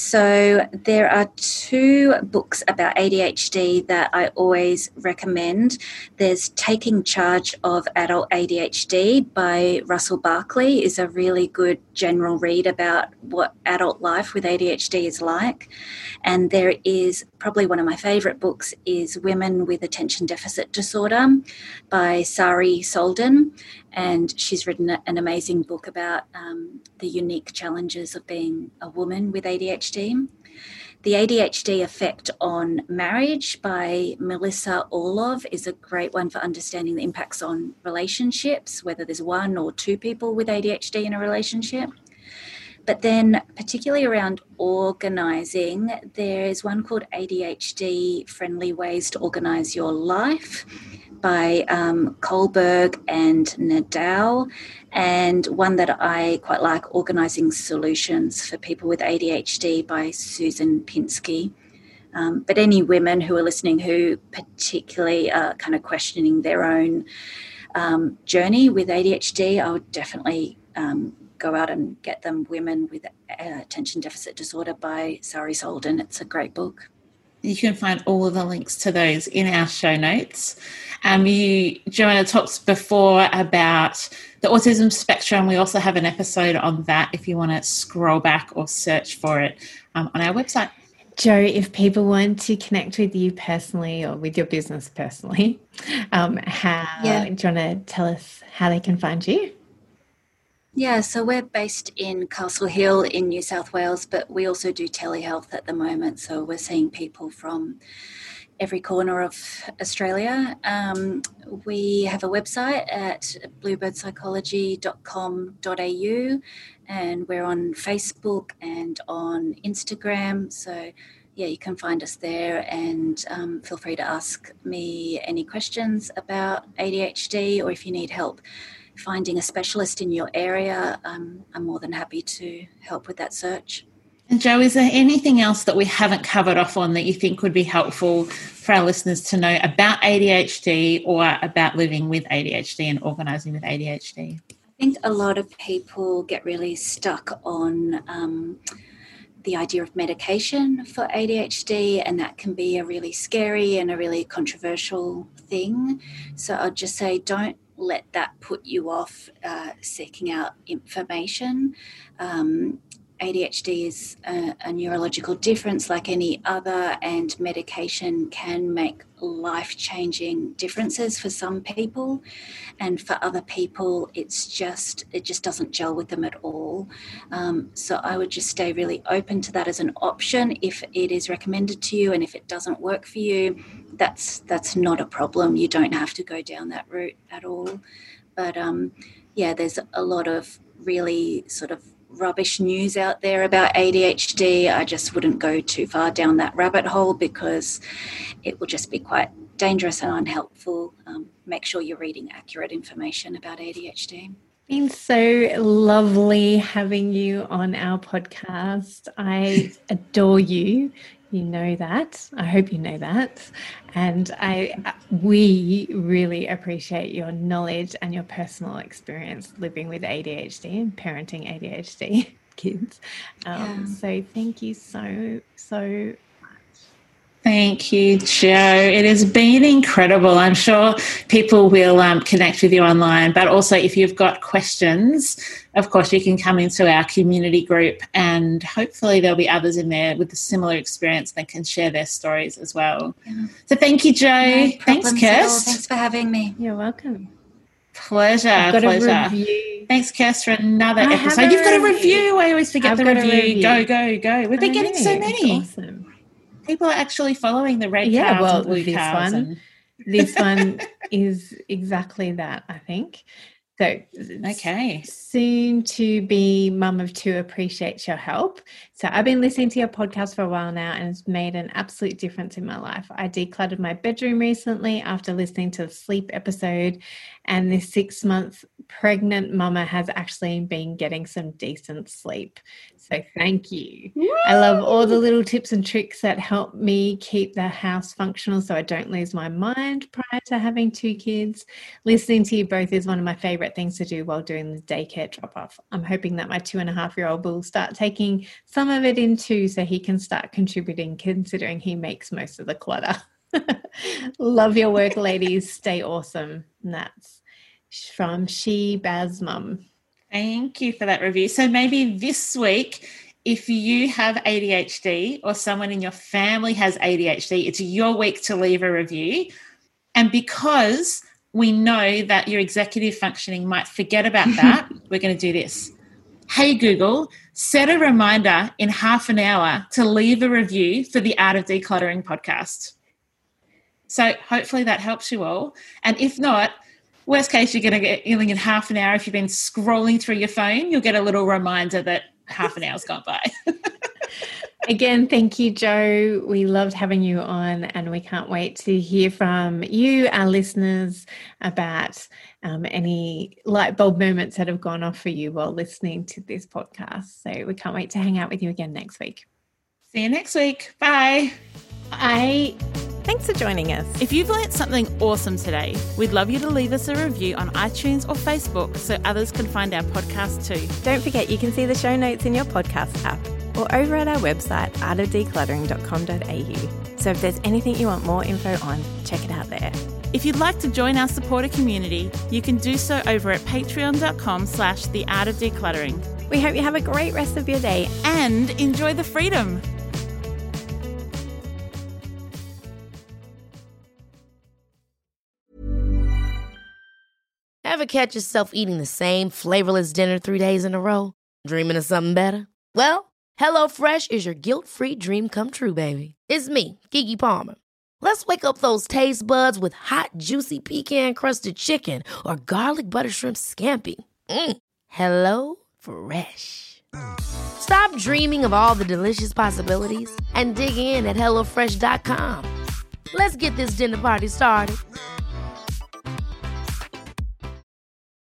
So there are two books about A D H D that I always recommend. There's Taking Charge of Adult A D H D by Russell Barkley, is a really good general read about what adult life with A D H D is like. And there is probably one of my favourite books is Women with Attention Deficit Disorder by Sari Solden. And she's written an amazing book about um, the unique challenges of being a woman with A D H D. The A D H D Effect on Marriage by Melissa Orlov is a great one for understanding the impacts on relationships, whether there's one or two people with A D H D in a relationship. But then particularly around organising, there is one called A D H D Friendly Ways to Organise Your Life by um, Kohlberg and Nadal, and one that I quite like, Organising Solutions for People with A D H D by Susan Pinsky. Um, but any women who are listening who particularly are kind of questioning their own um, journey with A D H D, I would definitely um, go out and get them Women with Attention Deficit Disorder by Sari Solden. It's a great book. You can find all of the links to those in our show notes. Um, you, Joanna talks before about the autism spectrum. We also have an episode on that if you want to scroll back or search for it um, on our website. Jo, if people want to connect with you personally or with your business personally, um, how Yeah. do you want to tell us how they can find you? Yeah, so we're based in Castle Hill in New South Wales, but we also do telehealth at the moment. So we're seeing people from every corner of Australia. Um, we have a website at bluebird psychology dot com dot a u, and we're on Facebook and on Instagram. So yeah, you can find us there, and um, feel free to ask me any questions about A D H D, or if you need help finding a specialist in your area, um, I'm more than happy to help with that search. And Jo, is there anything else that we haven't covered off on that you think would be helpful for our listeners to know about A D H D or about living with A D H D and organising with A D H D? I think a lot of people get really stuck on um, the idea of medication for A D H D, and that can be a really scary and a really controversial thing. So I'd just say don't let that put you off uh, seeking out information. Um, A D H D is a, a neurological difference like any other, and medication can make life-changing differences for some people, and for other people it's just it just doesn't gel with them at all. Um, so I would just stay really open to that as an option. If it is recommended to you and if it doesn't work for you, that's that's not a problem. You don't have to go down that route at all. But um, yeah, there's a lot of really sort of rubbish news out there about A D H D. I just wouldn't go too far down that rabbit hole because it will just be quite dangerous and unhelpful. Um, make sure you're reading accurate information about A D H D. Been so lovely having you on our podcast. I adore you. You know that. I hope you know that. And I, we really appreciate your knowledge and your personal experience living with A D H D and parenting A D H D kids. Um, yeah. So thank you so, so Thank you, Jo. It has been incredible. I'm sure people will um, connect with you online, but also if you've got questions, of course, you can come into our community group and hopefully there'll be others in there with a similar experience that can share their stories as well. Yeah. So thank you, Jo. No Thanks, Kirst. Thanks for having me. You're welcome. Pleasure, I've got pleasure. A review. Thanks, Kirst, for another I episode. a You've got a review. review. I always forget I've the got a review. review. Go, go, go. We've been I getting know. so many. It's awesome. People are actually following the red yeah, cows well, and blue this cows. one, And... this one is exactly that, I think. So, okay. Soon to be mum of two appreciates your help. So I've been listening to your podcast for a while now and it's made an absolute difference in my life. I decluttered my bedroom recently after listening to the sleep episode, and this six-month pregnant mama has actually been getting some decent sleep. So thank you. Woo! I love all the little tips and tricks that help me keep the house functional so I don't lose my mind prior to having two kids. Listening to you both is one of my favorite things to do while doing the daycare drop-off. I'm hoping that my two and a half year old will start taking some of it in too so he can start contributing, considering he makes most of the clutter. Love your work, ladies. Stay awesome. And that's from She Baz Mum. Thank you for that review. So maybe this week, if you have A D H D or someone in your family has A D H D, it's your week to leave a review. And because we know that your executive functioning might forget about that, we're going to do this. Hey, Google, set a reminder in half an hour to leave a review for the Art of Decluttering podcast. So hopefully that helps you all. And if not, worst case, you're going to get in in half an hour. If you've been scrolling through your phone, you'll get a little reminder that half an hour's gone by. Again, thank you, Jo. We loved having you on and we can't wait to hear from you, our listeners, about um, any light bulb moments that have gone off for you while listening to this podcast. So we can't wait to hang out with you again next week. See you next week. Bye. Bye. Thanks for joining us. If you've learnt something awesome today, we'd love you to leave us a review on iTunes or Facebook so others can find our podcast too. Don't forget you can see the show notes in your podcast app or over at our website, art of decluttering dot com dot a u. So if there's anything you want more info on, check it out there. If you'd like to join our supporter community, you can do so over at patreon.com slash the art of decluttering. We hope you have a great rest of your day and enjoy the freedom. Ever catch yourself eating the same flavorless dinner three days in a row? Dreaming of something better? Well, HelloFresh is your guilt-free dream come true, baby. It's me, Keke Palmer. Let's wake up those taste buds with hot, juicy pecan-crusted chicken or garlic butter shrimp scampi. Mm. Hello Fresh. Stop dreaming of all the delicious possibilities and dig in at hello fresh dot com. Let's get this dinner party started.